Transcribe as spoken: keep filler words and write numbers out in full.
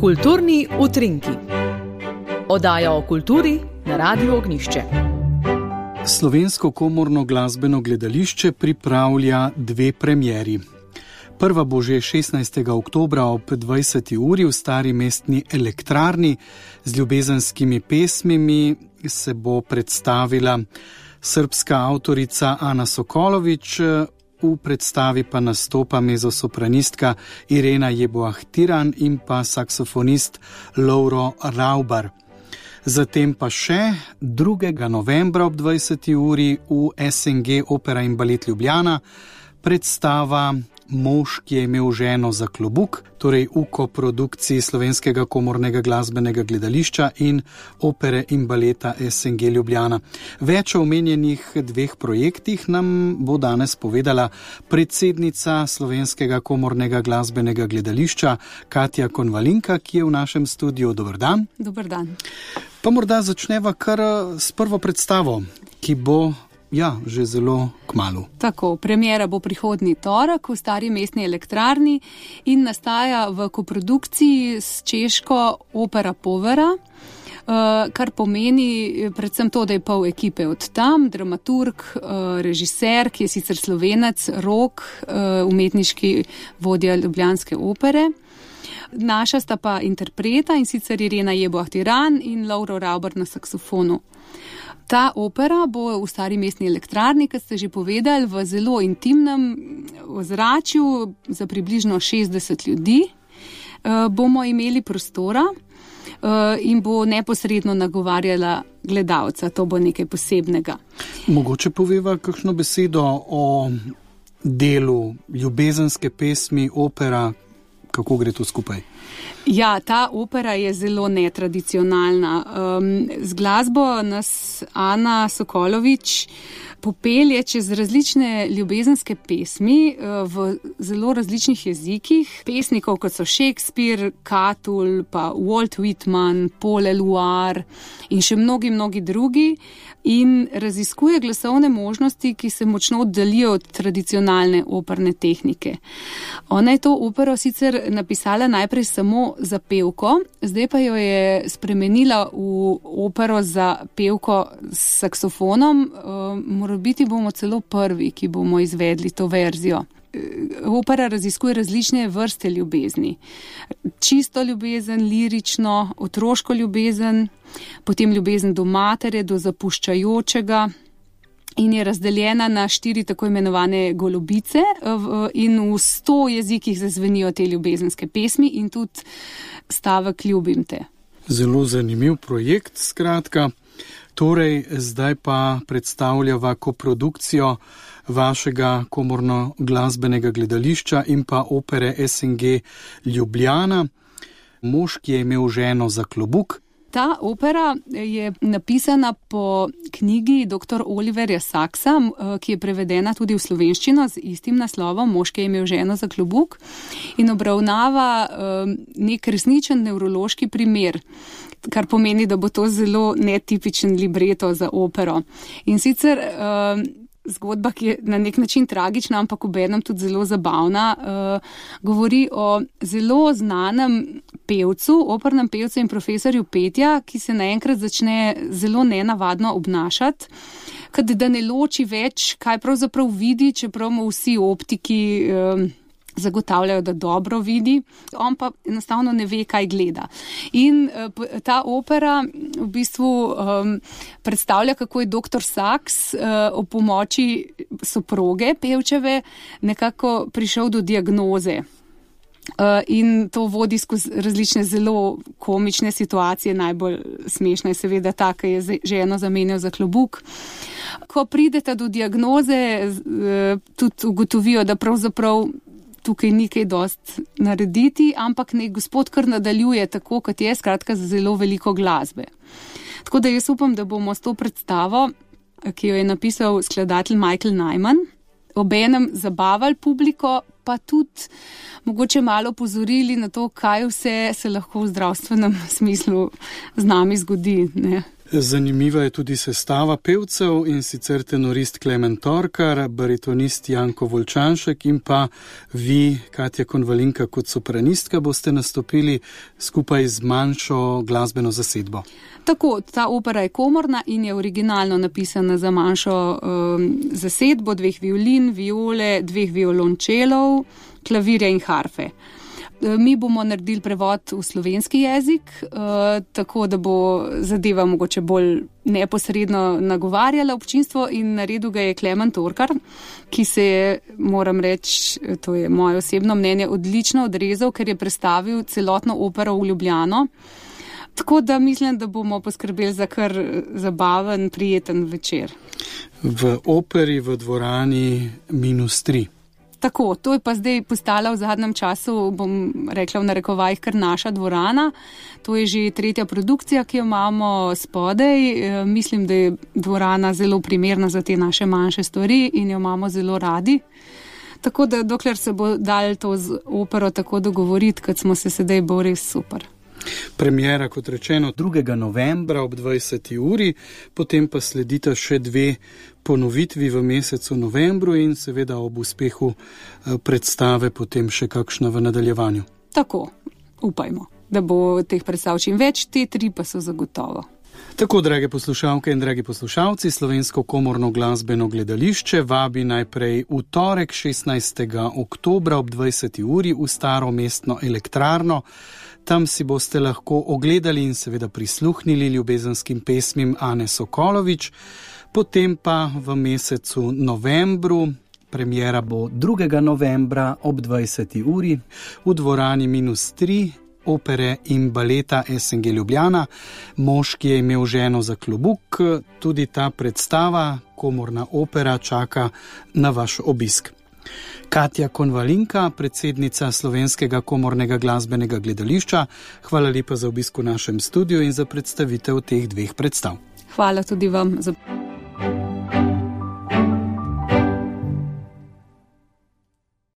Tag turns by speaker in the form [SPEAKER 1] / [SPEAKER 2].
[SPEAKER 1] Kulturni utrinki. Oddaja o kulturi na Radiu Ognjišče.
[SPEAKER 2] Slovensko komorno glasbeno gledališče pripravlja dve premieri. Prva bo že šestnajstega oktobra ob dvajseti uri v Stari mestni elektrarni. Z ljubezenskimi pesmimi se bo predstavila srbska avtorica Ana Sokolović, v predstavi pa nastopa mezosopranistka Irena Jeboah-Tiran in pa saksofonist Lovro Raubar. Zatem pa še drugega novembra ob dvajseti uri v S N G Opera in balet Ljubljana predstava Mož, ki je imel ženo za klobuk, torej v koprodukciji Slovenskega komornega glasbenega gledališča in Opere in baleta S N G Ljubljana. Več o omenjenih dveh projektih nam bo danes povedala predsednica Slovenskega komornega glasbenega gledališča Katja Konvalinka, ki je v našem studiu. Dober dan.
[SPEAKER 3] Dober dan.
[SPEAKER 2] Pa morda začneva kar s prvo predstavo, ki bo Ja, že zelo kmalu.
[SPEAKER 3] Tako, premiera bo prihodnji torek v Stari mestni elektrarni in nastaja v koprodukciji s češko Opera Povera, kar pomeni predvsem to, da je pol ekipe od tam, dramaturg, režiser, ki je sicer Slovenec, Rok, umetniški vodja ljubljanske opere. Naša sta pa interpreta, in sicer Irena Jeboah-Tiran in Lovro Raubar na saksofonu. Ta opera bo v Stari mestni elektrarni, kot ste že povedali, v zelo intimnem ozračju za približno šestdeset ljudi. Bomo imeli prostora in bo neposredno nagovarjala gledalca. To bo nekaj posebnega.
[SPEAKER 2] Mogoče poveva kakšno besedo o delu ljubezenske pesmi, opera, kako gre to skupaj?
[SPEAKER 3] Ja, ta opera je zelo netradicionalna. Um, z glasbo nas Ana Sokolović popelje čez različne ljubezenske pesmi v zelo različnih jezikih. Pesnikov, kot so Shakespeare, Catull, pa Walt Whitman, Paul Eluard in še mnogi, mnogi drugi. In raziskuje glasovne možnosti, ki se močno oddalijo od tradicionalne operne tehnike. Ona je to opero sicer napisala najprej samo za pevko, zdaj pa jo je spremenila v opero za pevko s saksofonom. Morebiti bomo celo prvi, ki bomo izvedli to verzijo. Opera raziskuje različne vrste ljubezni. Čisto ljubezen, lirično, otroško ljubezen, potem ljubezen do matere, do zapuščajočega, in je razdeljena na štiri tako imenovane golobice in v sto jezikih zazvenijo te ljubezenske pesmi in tudi stavek Ljubim te.
[SPEAKER 2] Zelo zanimiv projekt, skratka. Torej, zdaj pa predstavljava koprodukcijo vašega komorno glasbenega gledališča in pa opere S N G Ljubljana. Mož, ki je imel ženo za klobuk.
[SPEAKER 3] Ta opera je napisana po knjigi doktor Oliverja Saksa, ki je prevedena tudi v slovenščino z istim naslovom, Mož, ki je imel ženo za klobuk, in obravnava nek resničen nevrološki primer, kar pomeni, da bo to zelo netipičen libreto za opero. In sicer zgodba, ki je na nek način tragična, ampak obenem tudi zelo zabavna, govori o zelo znanem pevcu, opernem pevcu in profesorju petja, ki se naenkrat začne zelo nenavadno obnašati, kad da ne loči več, kaj pravzaprav vidi, čeprav mu vsi optiki zagotavljajo, da dobro vidi, on pa enostavno ne ve, kaj gleda. In ta opera v bistvu um, predstavlja, kako je doktor Saks uh, o pomoči soproge pevčeve nekako prišel do diagnoze. Uh, in to vodi skozi različne zelo komične situacije. Najbolj smešna je seveda ta, ki je ženo zamenjal za klobuk. Ko prideta do diagnoze, uh, tudi ugotovijo, da pravzaprav tukaj ni kaj dost narediti, ampak nek gospod kar nadaljuje tako, kot je, skratka za zelo veliko glasbe. Tako da jaz upam, da bomo s to predstavo, ki jo je napisal skladatelj Michael Nyman, obenem zabavali publiko, pa tudi mogoče malo pozorili na to, kaj vse se lahko v zdravstvenem smislu z nami zgodi, ne?
[SPEAKER 2] Zanimiva je tudi sestava pevcev, in sicer tenorist Klemen Torkar, baritonist Janko Volčanšek in pa vi, Katja Konvalinka, kot sopranistka boste nastopili skupaj z manjšo glasbeno zasedbo.
[SPEAKER 3] Tako, ta opera je komorna in je originalno napisana za manjšo um, zasedbo, dveh violin, viole, dveh violončelov, klavirja in harfe. Mi bomo naredili prevod v slovenski jezik, tako da bo zadeva mogoče bolj neposredno nagovarjala občinstvo, in naredil ga je Klemen Torkar, ki se je, moram reči, to je moje osebno mnenje, odlično odrezal, ker je predstavil celotno opero v Ljubljano. Tako da mislim, da bomo poskrbeli za kar zabaven, prijeten večer.
[SPEAKER 2] V operi v dvorani minus tri.
[SPEAKER 3] Tako, to je pa zdaj postala v zadnjem času, bom rekla v narekovajih, kar naša dvorana. To je že tretja produkcija, ki jo imamo spodaj. E, mislim, da je dvorana zelo primerna za te naše manjše stvari in jo imamo zelo radi. Tako da dokler se bo dal to z opero tako dogovoriti, kot smo se sedaj, bo res super.
[SPEAKER 2] Premiera, kot rečeno, drugega novembra ob dvajseti uri, potem pa sledita še dve ponovitvi v mesecu novembru in seveda ob uspehu predstave potem še kakšna v nadaljevanju.
[SPEAKER 3] Tako, upajmo, da bo teh predstav čim več, te tri pa so zagotovo.
[SPEAKER 2] Tako, drage poslušalke in dragi poslušalci, Slovensko komorno glasbeno gledališče vabi najprej v torek šestnajstega oktobra ob dvajseti uri v Staro mestno elektrarno. Tam si boste lahko ogledali in seveda prisluhnili ljubezenskim pesmim Ane Sokolovič. Potem pa v mesecu novembru, premiera bo drugega novembra ob dvajseti uri v dvorani minus tri, opere in baleta S N G Ljubljana. Mož, ki je imel ženo za klobuk, tudi ta predstava, komorna opera, čaka na vaš obisk. Katja Konvalinka, predsednica Slovenskega komornega glasbenega gledališča, hvala lepa za obisk v našem studiu in za predstavitev teh dveh predstav.
[SPEAKER 3] Hvala tudi vam za